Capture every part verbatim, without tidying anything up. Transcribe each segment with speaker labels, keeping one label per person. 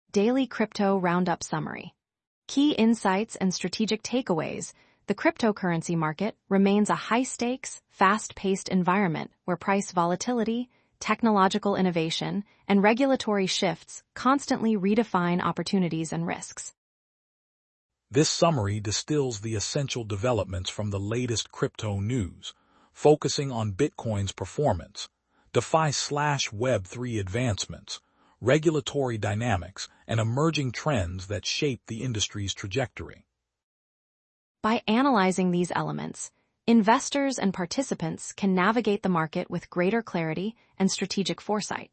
Speaker 1: Daily Crypto Roundup Summary. Key insights and strategic takeaways. The cryptocurrency market remains a high-stakes, fast-paced environment where price volatility, technological innovation, and regulatory shifts constantly redefine opportunities and risks.
Speaker 2: This summary distills the essential developments from the latest crypto news, focusing on Bitcoin's performance, DeFi slash Web three advancements, regulatory dynamics, and emerging trends that shape the industry's trajectory.
Speaker 1: By analyzing these elements, investors and participants can navigate the market with greater clarity and strategic foresight.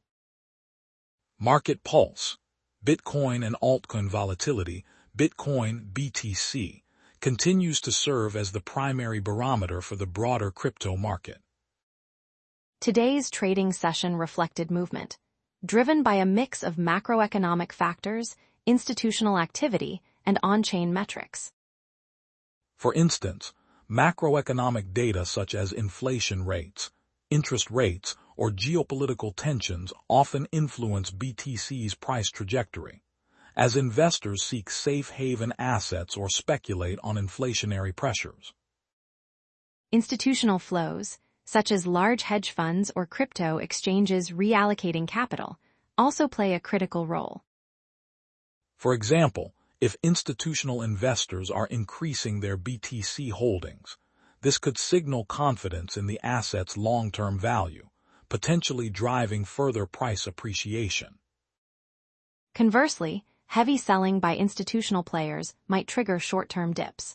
Speaker 2: Market Pulse. Bitcoin and altcoin volatility, Bitcoin B T C, continues to serve as the primary barometer for the broader crypto market.
Speaker 1: Today's trading session reflected movement, driven by a mix of macroeconomic factors, institutional activity, and on-chain metrics.
Speaker 2: For instance, macroeconomic data such as inflation rates, interest rates, or geopolitical tensions often influence B T C's price trajectory, as investors seek safe haven assets or speculate on inflationary pressures.
Speaker 1: Institutional flows, such as large hedge funds or crypto exchanges reallocating capital, also play a critical role.
Speaker 2: For example, if institutional investors are increasing their B T C holdings, this could signal confidence in the asset's long-term value, potentially driving further price appreciation.
Speaker 1: Conversely, heavy selling by institutional players might trigger short-term dips.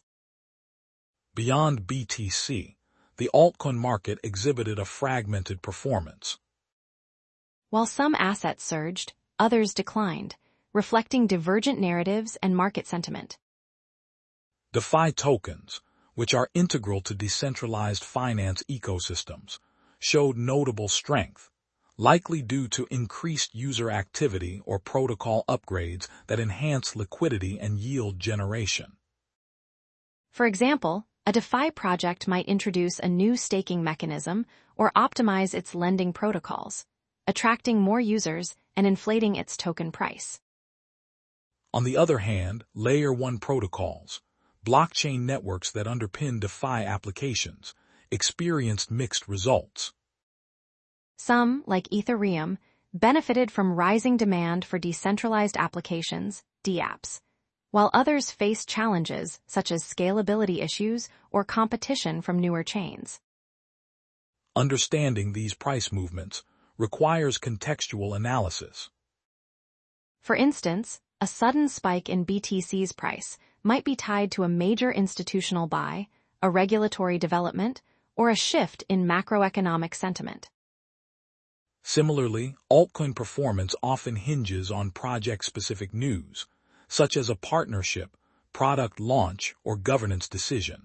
Speaker 2: Beyond B T C, the altcoin market exhibited a fragmented performance.
Speaker 1: While some assets surged, others declined, reflecting divergent narratives and market sentiment.
Speaker 2: DeFi tokens, which are integral to decentralized finance ecosystems, showed notable strength, likely due to increased user activity or protocol upgrades that enhance liquidity and yield generation.
Speaker 1: For example, a DeFi project might introduce a new staking mechanism or optimize its lending protocols, attracting more users and inflating its token price.
Speaker 2: On the other hand, Layer one protocols, blockchain networks that underpin DeFi applications, experienced mixed results.
Speaker 1: Some, like Ethereum, benefited from rising demand for decentralized applications, dApps, while others faced challenges such as scalability issues or competition from newer chains.
Speaker 2: Understanding these price movements requires contextual analysis.
Speaker 1: For instance, a sudden spike in B T C's price might be tied to a major institutional buy, a regulatory development, or a shift in macroeconomic sentiment.
Speaker 2: Similarly, altcoin performance often hinges on project-specific news, such as a partnership, product launch, or governance decision.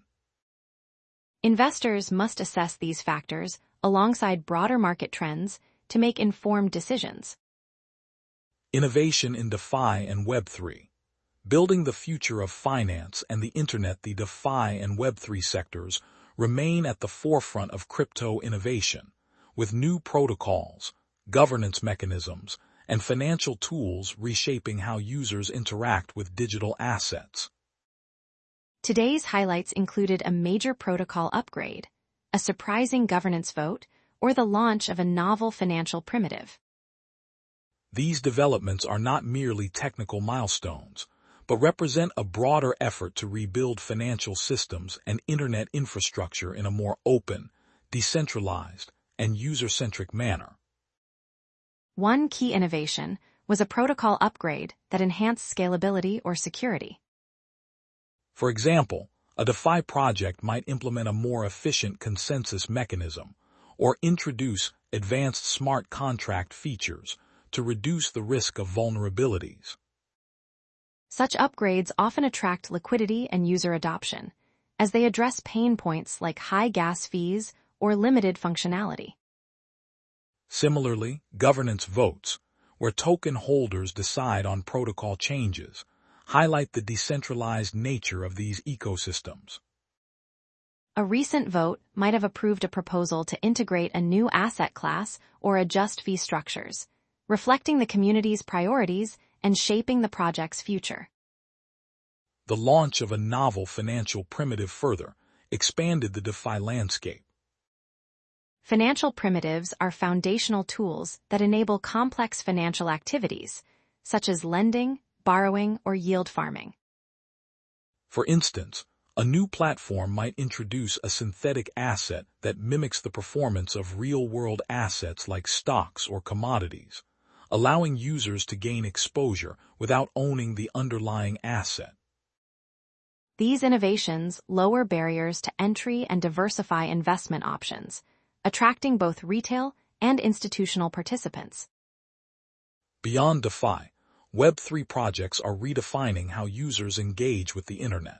Speaker 1: Investors must assess these factors alongside broader market trends to make informed decisions.
Speaker 2: Innovation in DeFi and Web three. Building the future of finance and the Internet. The DeFi and Web three sectors remain at the forefront of crypto innovation, with new protocols, governance mechanisms, and financial tools reshaping how users interact with digital assets.
Speaker 1: Today's highlights included a major protocol upgrade, a surprising governance vote, or the launch of a novel financial primitive.
Speaker 2: These developments are not merely technical milestones, but represent a broader effort to rebuild financial systems and internet infrastructure in a more open, decentralized, and user-centric manner.
Speaker 1: One key innovation was a protocol upgrade that enhanced scalability or security.
Speaker 2: For example, a DeFi project might implement a more efficient consensus mechanism or introduce advanced smart contract features to reduce the risk of vulnerabilities.
Speaker 1: Such upgrades often attract liquidity and user adoption, as they address pain points like high gas fees or limited functionality.
Speaker 2: Similarly, governance votes, where token holders decide on protocol changes, highlight the decentralized nature of these ecosystems.
Speaker 1: A recent vote might have approved a proposal to integrate a new asset class or adjust fee structures, reflecting the community's priorities and shaping the project's future.
Speaker 2: The launch of a novel financial primitive further expanded the DeFi landscape.
Speaker 1: Financial primitives are foundational tools that enable complex financial activities, such as lending, borrowing, or yield farming.
Speaker 2: For instance, a new platform might introduce a synthetic asset that mimics the performance of real-world assets like stocks or commodities, allowing users to gain exposure without owning the underlying asset.
Speaker 1: These innovations lower barriers to entry and diversify investment options, attracting both retail and institutional participants.
Speaker 2: Beyond DeFi, Web three projects are redefining how users engage with the Internet.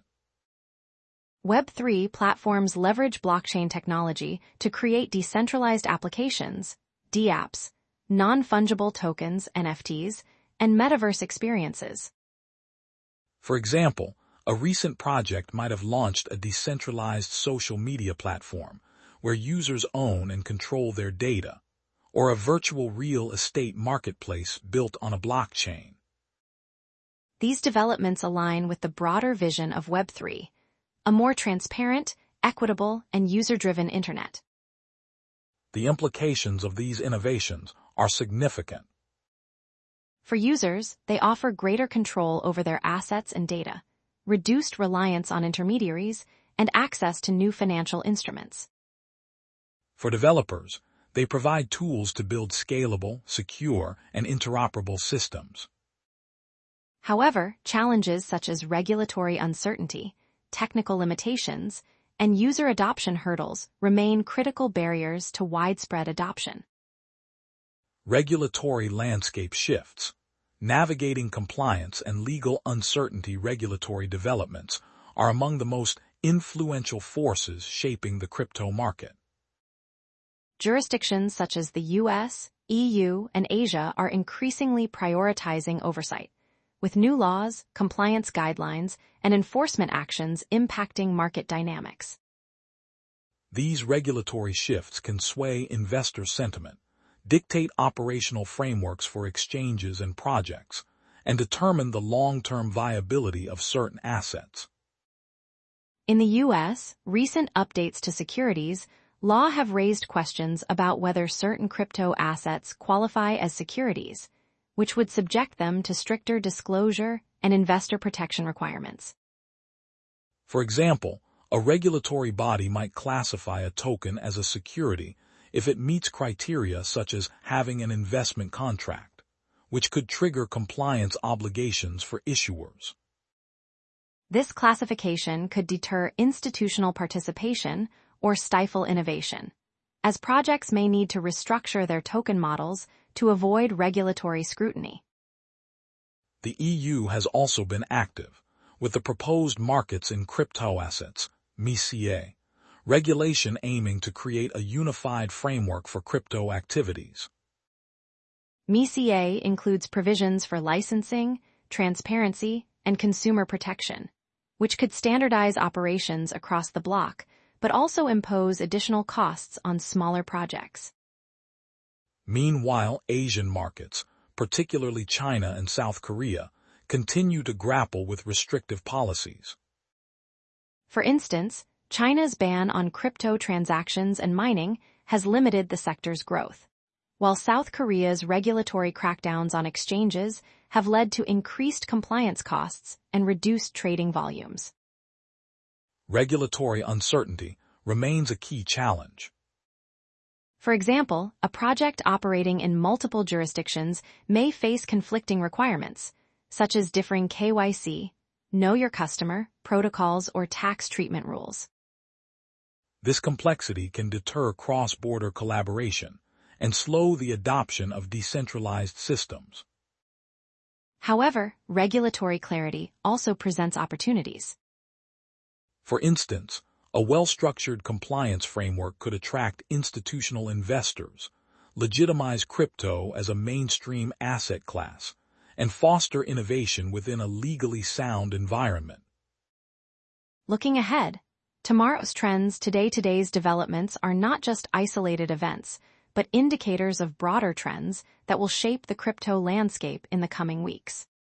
Speaker 1: Web three platforms leverage blockchain technology to create decentralized applications, D apps, non-fungible tokens, N F Ts, and metaverse experiences.
Speaker 2: For example, a recent project might have launched a decentralized social media platform where users own and control their data, or a virtual real estate marketplace built on a blockchain.
Speaker 1: These developments align with the broader vision of Web three, a more transparent, equitable, and user-driven Internet.
Speaker 2: The implications of these innovations are significant.
Speaker 1: For users, they offer greater control over their assets and data, reduced reliance on intermediaries, and access to new financial instruments.
Speaker 2: For developers, they provide tools to build scalable, secure, and interoperable systems.
Speaker 1: However, challenges such as regulatory uncertainty, technical limitations, and user adoption hurdles remain critical barriers to widespread adoption.
Speaker 2: Regulatory landscape shifts. Navigating compliance and legal uncertainty. Regulatory developments are among the most influential forces shaping the crypto market.
Speaker 1: Jurisdictions such as the U S, E U, and Asia are increasingly prioritizing oversight, with new laws, compliance guidelines, and enforcement actions impacting market dynamics.
Speaker 2: These regulatory shifts can sway investor sentiment, dictate operational frameworks for exchanges and projects, and determine the long-term viability of certain assets.
Speaker 1: In the U S, recent updates to securities law have raised questions about whether certain crypto assets qualify as securities, which would subject them to stricter disclosure and investor protection requirements.
Speaker 2: For example, a regulatory body might classify a token as a security if it meets criteria such as having an investment contract, which could trigger compliance obligations for issuers.
Speaker 1: This classification could deter institutional participation or stifle innovation, as projects may need to restructure their token models to avoid regulatory scrutiny.
Speaker 2: The E U has also been active, with the proposed markets in crypto assets, M I C A, regulation aiming to create a unified framework for crypto activities.
Speaker 1: M I C A includes provisions for licensing, transparency, and consumer protection, which could standardize operations across the bloc, but also impose additional costs on smaller projects.
Speaker 2: Meanwhile, Asian markets, particularly China and South Korea, continue to grapple with restrictive policies.
Speaker 1: For instance, China's ban on crypto transactions and mining has limited the sector's growth, while South Korea's regulatory crackdowns on exchanges have led to increased compliance costs and reduced trading volumes.
Speaker 2: Regulatory uncertainty remains a key challenge.
Speaker 1: For example, a project operating in multiple jurisdictions may face conflicting requirements, such as differing K Y C, know your customer, protocols, or tax treatment rules.
Speaker 2: This complexity can deter cross-border collaboration and slow the adoption of decentralized systems.
Speaker 1: However, regulatory clarity also presents opportunities.
Speaker 2: For instance, a well-structured compliance framework could attract institutional investors, legitimize crypto as a mainstream asset class, and foster innovation within a legally sound environment.
Speaker 1: Looking ahead, tomorrow's trends, today today's developments are not just isolated events, but indicators of broader trends that will shape the crypto landscape in the coming weeks.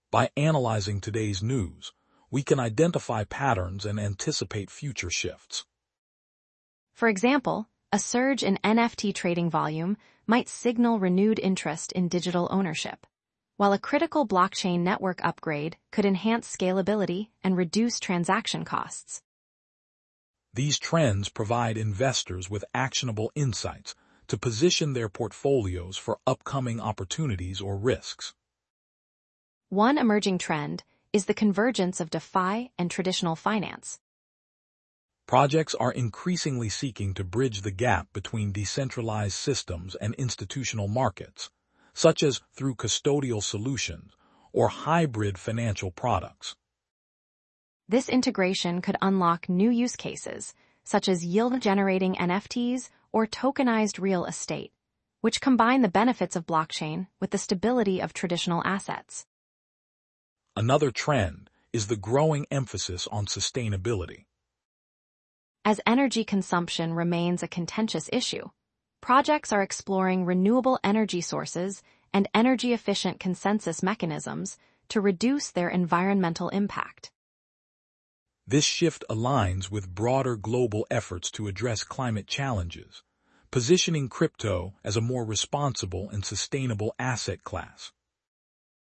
Speaker 2: By analyzing today's news, we can identify patterns and anticipate future shifts.
Speaker 1: For example, a surge in N F T trading volume might signal renewed interest in digital ownership, while a critical blockchain network upgrade could enhance scalability and reduce transaction costs.
Speaker 2: These trends provide investors with actionable insights to position their portfolios for upcoming opportunities or risks.
Speaker 1: One emerging trend is the convergence of DeFi and traditional finance.
Speaker 2: Projects are increasingly seeking to bridge the gap between decentralized systems and institutional markets, such as through custodial solutions or hybrid financial products.
Speaker 1: This integration could unlock new use cases, such as yield-generating N F Ts or tokenized real estate, which combine the benefits of blockchain with the stability of traditional assets.
Speaker 2: Another trend is the growing emphasis on sustainability.
Speaker 1: As energy consumption remains a contentious issue, projects are exploring renewable energy sources and energy-efficient consensus mechanisms to reduce their environmental impact.
Speaker 2: This shift aligns with broader global efforts to address climate challenges, positioning crypto as a more responsible and sustainable asset class.